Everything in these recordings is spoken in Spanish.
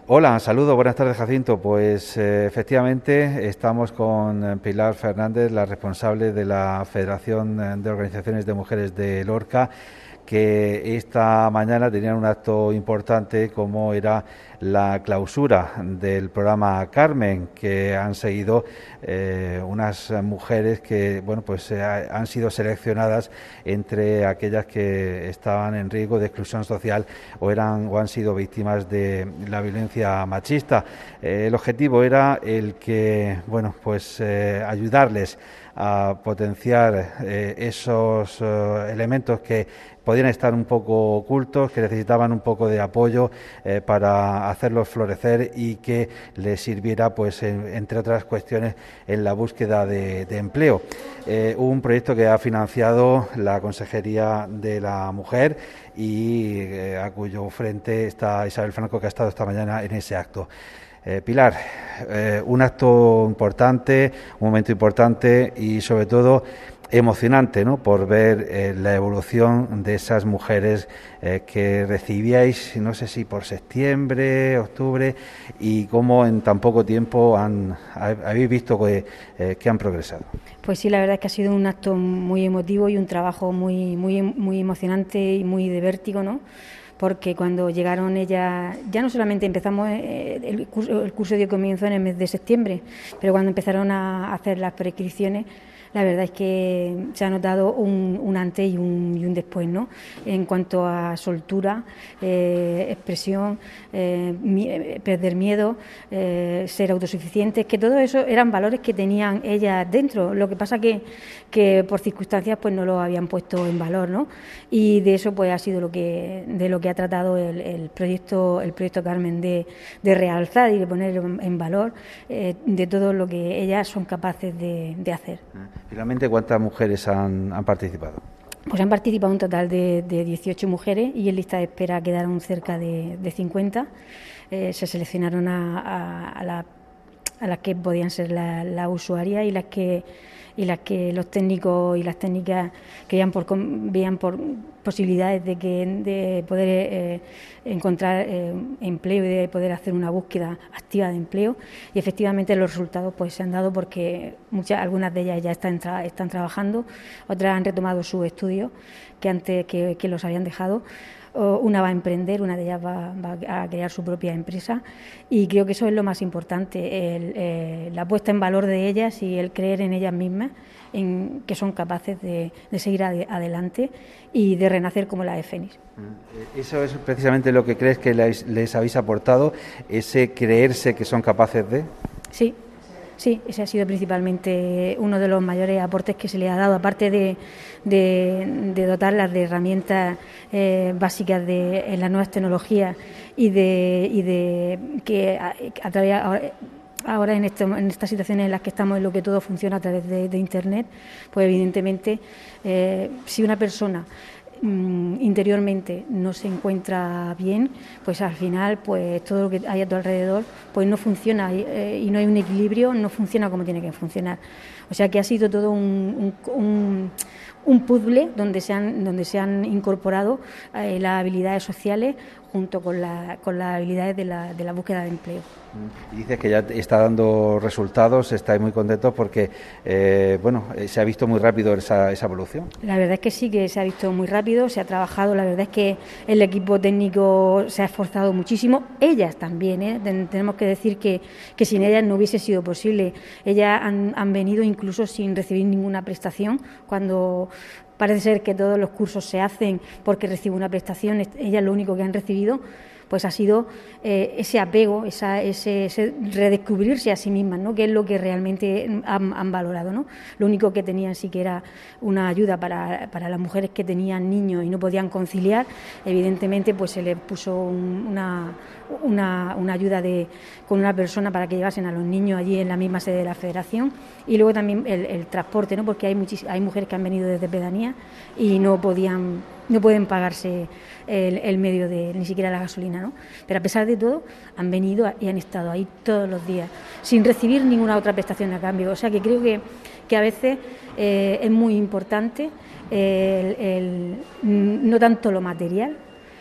Hola, saludos, buenas tardes, Jacinto. Pues efectivamente estamos con Pilar Fernández, la responsable de la Federación de Organizaciones de Mujeres de Lorca, que esta mañana tenían un acto importante como era la clausura del programa Carmen, que han seguido unas mujeres que han sido seleccionadas entre aquellas que estaban en riesgo de exclusión social o han sido víctimas de la violencia machista. El objetivo era el que ayudarles a potenciar esos elementos que podían estar un poco ocultos, que necesitaban un poco de apoyo para hacerlos florecer y que les sirviera, entre otras cuestiones, en la búsqueda de empleo. Un proyecto que ha financiado la Consejería de la Mujer y a cuyo frente está Isabel Franco, que ha estado esta mañana en ese acto. Pilar, un acto importante, un momento importante y sobre todo emocionante, ¿no?, por ver la evolución de esas mujeres que recibíais, no sé si por septiembre, octubre, y cómo en tan poco tiempo habéis visto que han progresado. Pues sí, la verdad es que ha sido un acto muy emotivo y un trabajo muy emocionante y muy de vértigo, ¿no? Porque cuando llegaron ellas, ya no solamente empezamos, el curso dio comienzo en el mes de septiembre, pero cuando empezaron a hacer las prescripciones, la verdad es que se ha notado un antes y un después, ¿no? En cuanto a soltura, expresión, perder miedo, ser autosuficientes, que todo eso eran valores que tenían ellas dentro. Lo que pasa que por circunstancias pues no lo habían puesto en valor, ¿no? Y de eso pues ha sido de lo que ha tratado el proyecto Carmen, de realzar y de poner en valor de todo lo que ellas son capaces de hacer. Finalmente, ¿cuántas mujeres han participado? Pues han participado un total de 18 mujeres y en lista de espera quedaron cerca de 50. Se seleccionaron a las que podían ser las usuarias y las que los técnicos y las técnicas veían por posibilidades de poder encontrar empleo y de poder hacer una búsqueda activa de empleo, y efectivamente los resultados pues se han dado porque algunas de ellas ya están trabajando, otras han retomado sus estudios que antes que los habían dejado. Una va a emprender, una de ellas va a crear su propia empresa, y creo que eso es lo más importante, la puesta en valor de ellas y el creer en ellas mismas, en que son capaces de seguir adelante y de renacer como la de Fénix. ¿Eso es precisamente lo que crees que les habéis aportado, ese creerse que son capaces de...? Sí, ese ha sido principalmente uno de los mayores aportes que se le ha dado, aparte de dotarlas de herramientas básicas en las nuevas tecnologías y de que a través ahora en estas situaciones en las que estamos, en lo que todo funciona a través de Internet, pues evidentemente si una persona interiormente no se encuentra bien, pues al final pues todo lo que hay a tu alrededor pues no funciona y no hay un equilibrio, no funciona como tiene que funcionar. O sea que ha sido todo un puzzle donde se han incorporado las habilidades sociales junto con las habilidades de la búsqueda de empleo. Y dices que ya está dando resultados, estáis muy contentos porque se ha visto muy rápido esa evolución. La verdad es que sí, que se ha visto muy rápido, se ha trabajado, la verdad es que el equipo técnico se ha esforzado muchísimo, ellas también, tenemos que decir que sin ellas no hubiese sido posible. Ellas han venido incluso sin recibir ninguna prestación, cuando parece ser que todos los cursos se hacen porque reciben una prestación, ellas lo único que han recibido pues ha sido ese apego, ese redescubrirse a sí mismas, ¿no?, que es lo que realmente han valorado, ¿no? Lo único que tenían sí que era una ayuda para las mujeres que tenían niños y no podían conciliar. Evidentemente pues se les puso una ayuda con una persona para que llevasen a los niños allí en la misma sede de la Federación, y luego también el transporte, ¿no?, porque hay mujeres que han venido desde pedanía y no pueden pagarse el medio ni siquiera la gasolina, ¿no? Pero a pesar de todo han venido y han estado ahí todos los días sin recibir ninguna otra prestación a cambio. O sea que creo que a veces es muy importante no tanto lo material,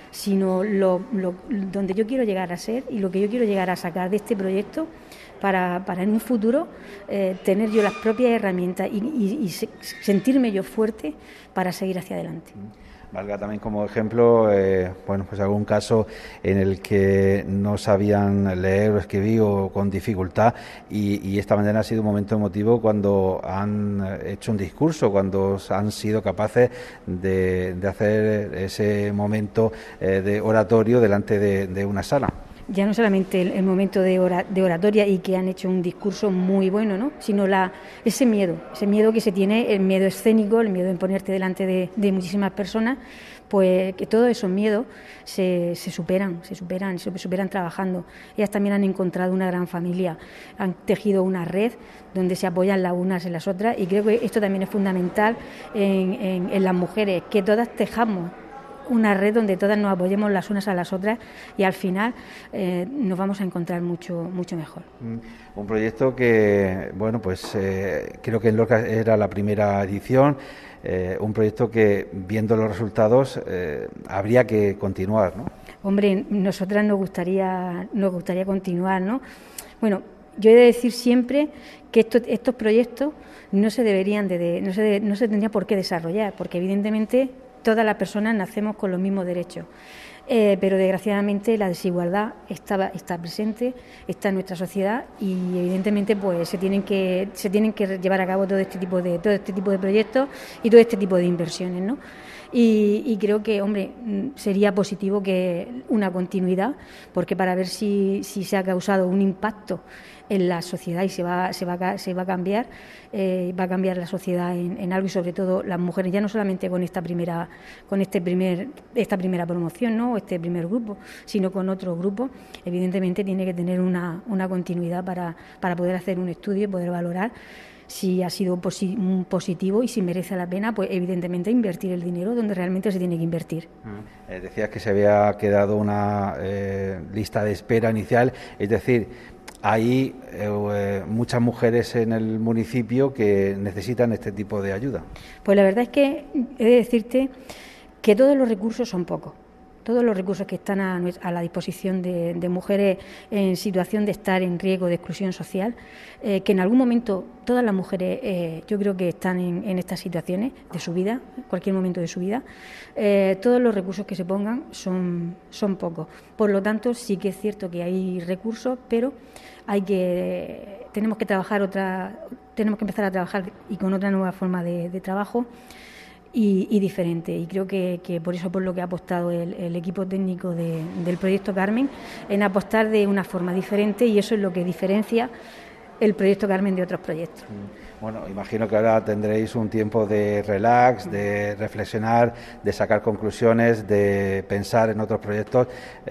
sino donde yo quiero llegar a ser y lo que yo quiero llegar a sacar de este proyecto para en un futuro tener yo las propias herramientas y sentirme yo fuerte para seguir hacia adelante. Valga también como ejemplo, pues algún caso en el que no sabían leer o escribir o con dificultad y esta mañana ha sido un momento emotivo cuando han hecho un discurso, cuando han sido capaces de hacer ese momento de oratorio delante de una sala. Ya no solamente el momento de oratoria y que han hecho un discurso muy bueno, ¿no?, sino ese miedo que se tiene, el miedo escénico, el miedo en ponerte delante de muchísimas personas, pues que todos esos miedos se superan trabajando. Ellas también han encontrado una gran familia, han tejido una red donde se apoyan las unas en las otras y creo que esto también es fundamental en las mujeres, que todas tejamos una red donde todas nos apoyemos las unas a las otras y al final nos vamos a encontrar mucho mejor. Un proyecto que, creo que en Lorca era la primera edición, un proyecto que, viendo los resultados, habría que continuar, ¿no? Hombre, nosotras nos gustaría continuar, ¿no? Bueno, yo he de decir siempre que estos proyectos no se tendría por qué desarrollar, porque evidentemente todas las personas nacemos con los mismos derechos, pero desgraciadamente la desigualdad está presente, está en nuestra sociedad y evidentemente pues se tienen que llevar a cabo todo este tipo de proyectos y todo este tipo de inversiones, ¿no? Y creo que, hombre, sería positivo que una continuidad, porque para ver si se ha causado un impacto en la sociedad y se va a cambiar, va a cambiar la sociedad en algo y sobre todo las mujeres, ya no solamente con esta primera promoción, ¿no?, o este primer grupo, sino con otros grupos. Evidentemente tiene que tener una continuidad para poder hacer un estudio y poder valorar si ha sido positivo y si merece la pena, pues evidentemente invertir el dinero donde realmente se tiene que invertir. Decías que se había quedado una lista de espera inicial, es decir, hay muchas mujeres en el municipio que necesitan este tipo de ayuda. Pues la verdad es que he de decirte que todos los recursos son pocos. Todos los recursos que están a la disposición de mujeres en situación de estar en riesgo de exclusión social, que en algún momento todas las mujeres yo creo que están en estas situaciones de su vida, en cualquier momento de su vida, todos los recursos que se pongan son pocos. Por lo tanto, sí que es cierto que hay recursos, pero tenemos que empezar a trabajar y con otra nueva forma de trabajo y diferente, y creo que por eso por lo que ha apostado el equipo técnico del proyecto Carmen, en apostar de una forma diferente, y eso es lo que diferencia el proyecto Carmen de otros proyectos. Bueno, imagino que ahora tendréis un tiempo de relax, de reflexionar, de sacar conclusiones, de pensar en otros proyectos.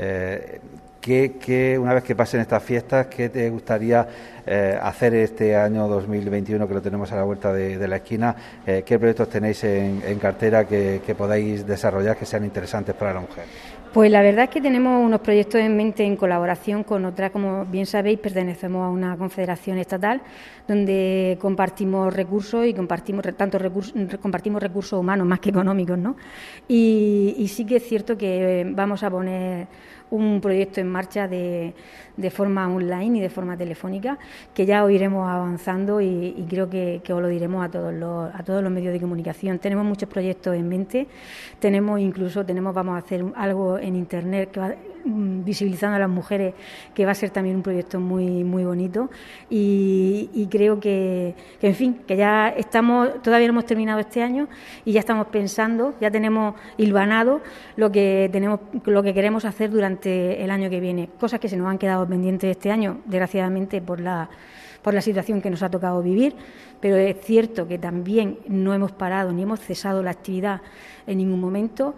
¿Qué, una vez que pasen estas fiestas, qué te gustaría hacer este año 2021, que lo tenemos a la vuelta de la esquina? ¿Qué proyectos tenéis en cartera que podáis desarrollar que sean interesantes para la mujer? Pues la verdad es que tenemos unos proyectos en mente en colaboración con otra, como bien sabéis, pertenecemos a una confederación estatal donde compartimos recursos y compartimos recursos humanos más que económicos, ¿no? Y sí que es cierto que vamos a poner un proyecto en marcha de forma online y de forma telefónica, que ya os iremos avanzando y creo que os lo diremos a todos los medios de comunicación. Tenemos muchos proyectos en mente, vamos a hacer algo en internet que va visibilizando a las mujeres, que va a ser también un proyecto muy muy bonito, y creo que en fin, que ya todavía no hemos terminado este año y ya estamos pensando, ya tenemos hilvanado lo que queremos hacer durante el año que viene, cosas que se nos han quedado pendientes este año, desgraciadamente por la situación que nos ha tocado vivir, pero es cierto que también no hemos parado ni hemos cesado la actividad en ningún momento.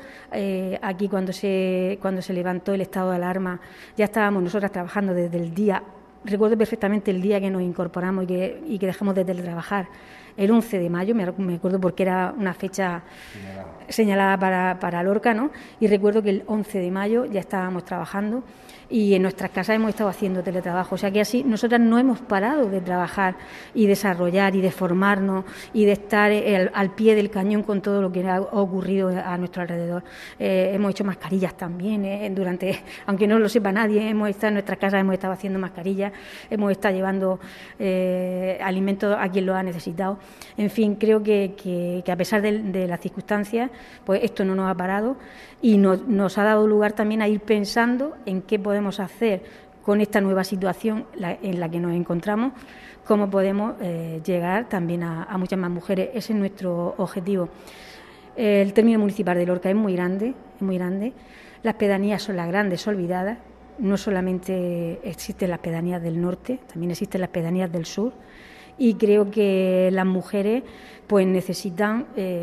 Aquí cuando se levantó el estado de alarma ya estábamos nosotras trabajando desde el día recuerdo perfectamente el día que nos incorporamos y que dejamos de teletrabajar, el 11 de mayo, me acuerdo porque era una fecha señalada para Lorca, ¿no? Y recuerdo que el 11 de mayo ya estábamos trabajando y en nuestras casas hemos estado haciendo teletrabajo. O sea que así nosotras no hemos parado de trabajar y desarrollar y de formarnos y de estar al pie del cañón con todo lo que ha ocurrido a nuestro alrededor. Hemos hecho mascarillas también, aunque no lo sepa nadie, hemos estado en nuestras casas, hemos estado haciendo mascarillas, hemos estado llevando alimentos a quien lo ha necesitado. En fin, creo que a pesar de las circunstancias, pues esto no nos ha parado y nos ha dado lugar también a ir pensando en qué podemos hacer con esta nueva situación en la que nos encontramos, cómo podemos llegar también a muchas más mujeres. Ese es nuestro objetivo. El término municipal de Lorca es muy grande, Las pedanías son las grandes olvidadas. No solamente existen las pedanías del norte, también existen las pedanías del sur. Y creo que las mujeres pues necesitan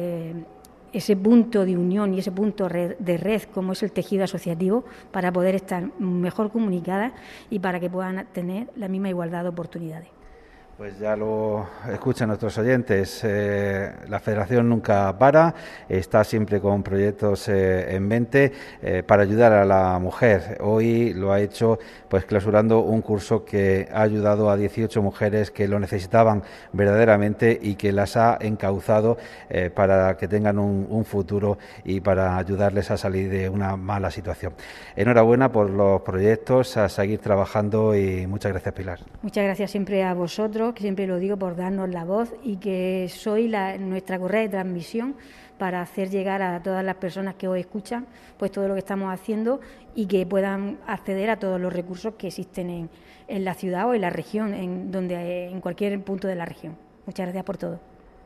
ese punto de unión y ese punto de red como es el tejido asociativo para poder estar mejor comunicadas y para que puedan tener la misma igualdad de oportunidades. Pues ya lo escuchan nuestros oyentes, la Federación nunca para, está siempre con proyectos en mente para ayudar a la mujer. Hoy lo ha hecho pues clausurando un curso que ha ayudado a 18 mujeres que lo necesitaban verdaderamente y que las ha encauzado para que tengan un futuro y para ayudarles a salir de una mala situación. Enhorabuena por los proyectos, a seguir trabajando y muchas gracias, Pilar. Muchas gracias siempre a vosotros, que siempre lo digo, por darnos la voz y que sois nuestra correa de transmisión para hacer llegar a todas las personas que os escuchan pues todo lo que estamos haciendo y que puedan acceder a todos los recursos que existen en la ciudad o en la región, en cualquier punto de la región. Muchas gracias por todo.